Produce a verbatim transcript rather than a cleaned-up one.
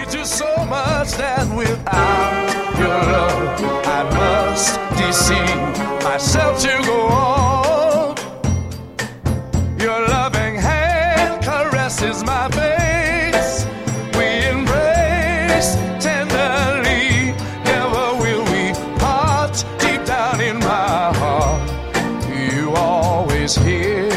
to so much that without your love I must deceive myself to go on. Your loving hand caresses my face. We embrace tenderly. Never will we part. Deep down in my heart, you always hear